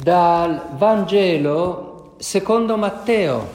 Dal Vangelo secondo Matteo.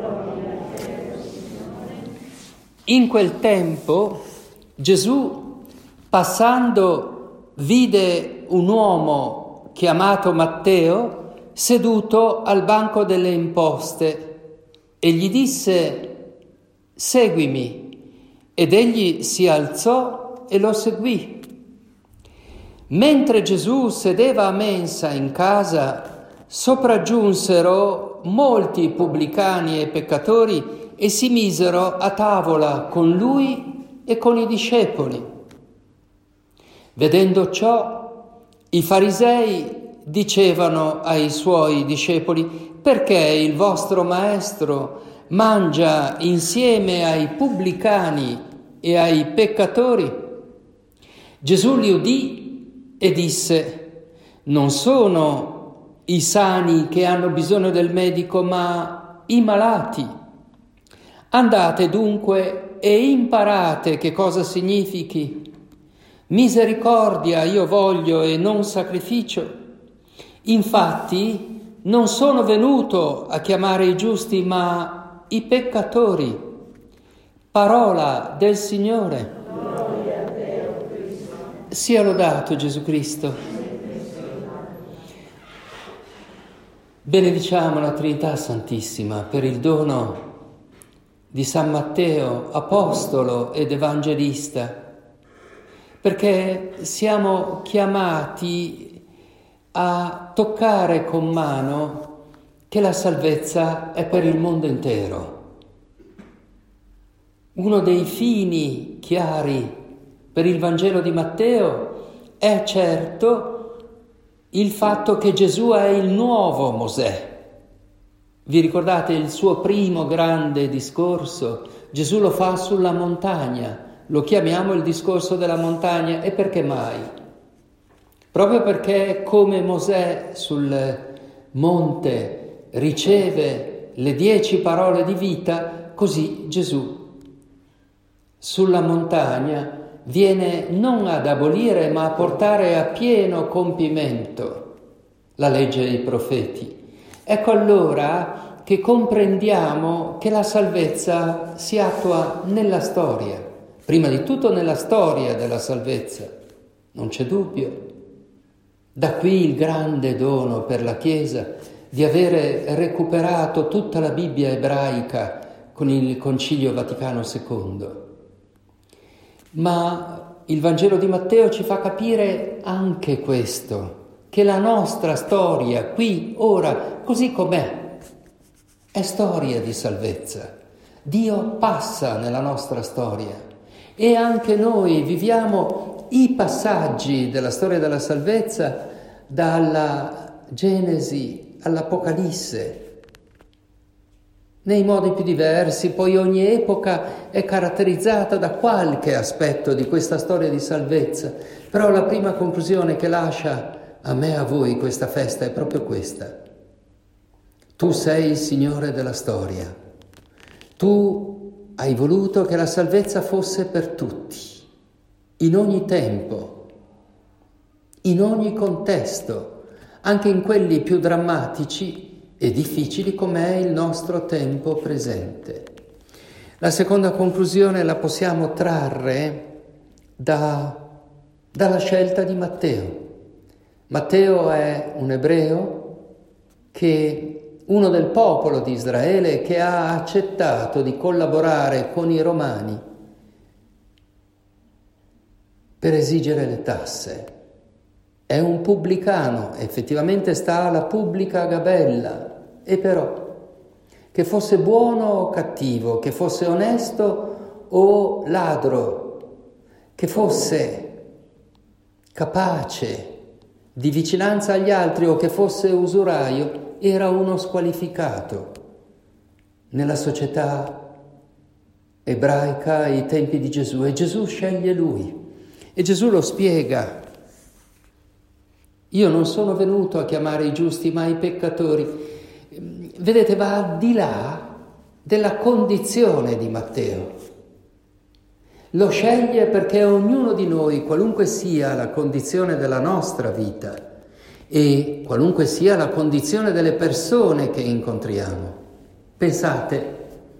In quel tempo Gesù, passando, vide un uomo chiamato Matteo seduto al banco delle imposte e gli disse: «Seguimi». Ed egli si alzò e lo seguì. Mentre Gesù sedeva a mensa in casa, sopraggiunsero molti pubblicani e peccatori e si misero a tavola con lui e con i discepoli. Vedendo ciò, i farisei dicevano ai suoi discepoli: «Perché il vostro maestro mangia insieme ai pubblicani e ai peccatori?» Gesù li udì e disse: «Non sono i sani che hanno bisogno del medico, ma i malati. Andate dunque e imparate che cosa significhi: misericordia io voglio e non sacrificio. Infatti non sono venuto a chiamare i giusti, ma i peccatori». Parola del Signore. Sia lodato Gesù Cristo. Benediciamo la Trinità Santissima per il dono di San Matteo, apostolo ed evangelista, perché siamo chiamati a toccare con mano che la salvezza è per il mondo intero. Uno dei fini chiari per il Vangelo di Matteo è certo il fatto che Gesù è il nuovo Mosè. Vi ricordate il suo primo grande discorso? Gesù lo fa sulla montagna, lo chiamiamo il discorso della montagna. E perché mai? Proprio perché come Mosè sul monte riceve le 10 parole di vita, così Gesù sulla montagna viene non ad abolire, ma a portare a pieno compimento la legge dei profeti. Ecco allora che comprendiamo che la salvezza si attua nella storia, prima di tutto nella storia della salvezza, non c'è dubbio. Da qui il grande dono per la Chiesa di avere recuperato tutta la Bibbia ebraica con il Concilio Vaticano II. Ma il Vangelo di Matteo ci fa capire anche questo, che la nostra storia, qui, ora, così com'è, è storia di salvezza. Dio passa nella nostra storia e anche noi viviamo i passaggi della storia della salvezza dalla Genesi all'Apocalisse, nei modi più diversi. Poi ogni epoca è caratterizzata da qualche aspetto di questa storia di salvezza, però la prima conclusione che lascia a me e a voi questa festa è proprio questa: tu sei il Signore della storia, tu hai voluto che la salvezza fosse per tutti, in ogni tempo, in ogni contesto, anche in quelli più drammatici e difficili com'è il nostro tempo presente. La seconda conclusione la possiamo trarre dalla scelta di Matteo. Matteo è un ebreo, uno del popolo di Israele, che ha accettato di collaborare con i romani per esigere le tasse. È un pubblicano, effettivamente sta alla pubblica gabella, e però, che fosse buono o cattivo, che fosse onesto o ladro, che fosse capace di vicinanza agli altri o che fosse usuraio, era uno squalificato nella società ebraica ai tempi di Gesù, e Gesù sceglie lui. E Gesù lo spiega: io non sono venuto a chiamare i giusti, ma i peccatori. Vedete, va al di là della condizione di Matteo. Lo sceglie perché ognuno di noi, qualunque sia la condizione della nostra vita, e qualunque sia la condizione delle persone che incontriamo. Pensate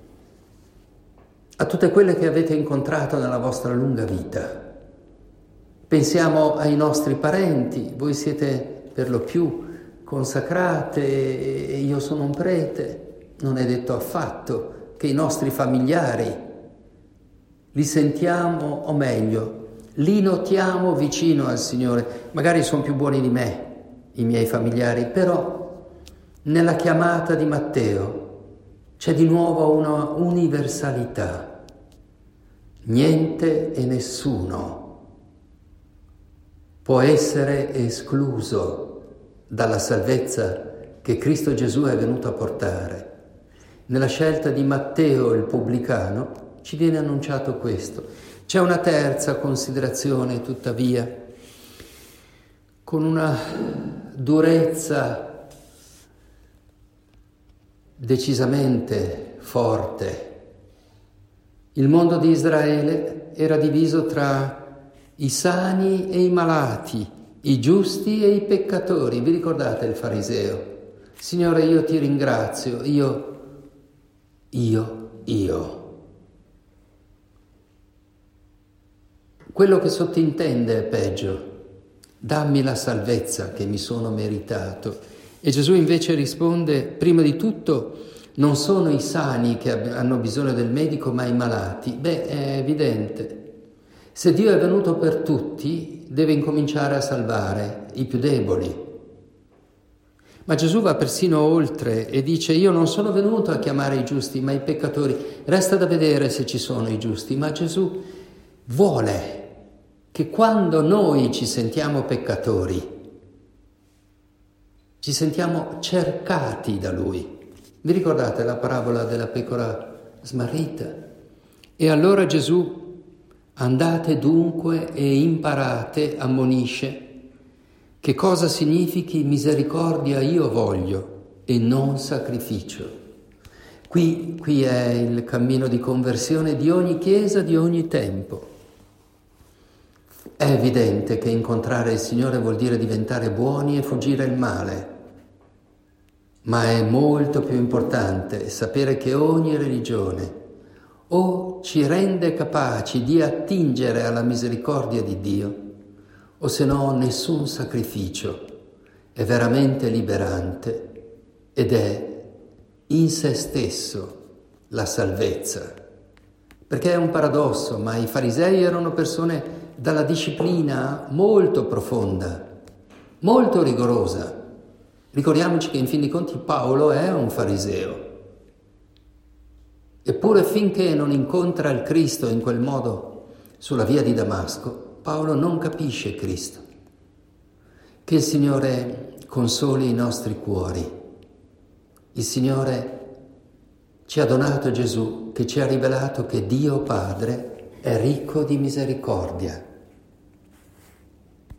a tutte quelle che avete incontrato nella vostra lunga vita. Pensiamo ai nostri parenti, voi siete per lo più consacrate e io sono un prete. Non è detto affatto che i nostri familiari li sentiamo, o meglio, li notiamo vicino al Signore. Magari sono più buoni di me i miei familiari, però nella chiamata di Matteo c'è di nuovo una universalità. Niente e nessuno può essere escluso dalla salvezza che Cristo Gesù è venuto a portare. Nella scelta di Matteo il pubblicano ci viene annunciato questo. C'è una terza considerazione, tuttavia, con una durezza decisamente forte. Il mondo di Israele era diviso tra i sani e i malati, i giusti e i peccatori. Vi ricordate il fariseo? Signore, io ti ringrazio, io. Quello che sottintende è peggio. Dammi la salvezza che mi sono meritato. E Gesù invece risponde, prima di tutto, non sono i sani che hanno bisogno del medico, ma i malati. È evidente. Se Dio è venuto per tutti, deve incominciare a salvare i più deboli. Ma Gesù va persino oltre e dice, io non sono venuto a chiamare i giusti, ma i peccatori. Resta da vedere se ci sono i giusti, ma Gesù vuole che quando noi ci sentiamo peccatori, ci sentiamo cercati da Lui. Vi ricordate la parabola della pecora smarrita? E allora Gesù, andate dunque e imparate, ammonisce, che cosa significhi misericordia io voglio e non sacrificio. Qui è il cammino di conversione di ogni chiesa, di ogni tempo. È evidente che incontrare il Signore vuol dire diventare buoni e fuggire il male, ma è molto più importante sapere che ogni religione o ci rende capaci di attingere alla misericordia di Dio, o se no nessun sacrificio è veramente liberante ed è in se stesso la salvezza. Perché è un paradosso, ma i farisei erano persone dalla disciplina molto profonda, molto rigorosa. Ricordiamoci che in fin dei conti Paolo è un fariseo. Eppure finché non incontra il Cristo in quel modo sulla via di Damasco, Paolo non capisce Cristo. Che il Signore consoli i nostri cuori. Il Signore ci ha donato Gesù, che ci ha rivelato che Dio Padre è ricco di misericordia.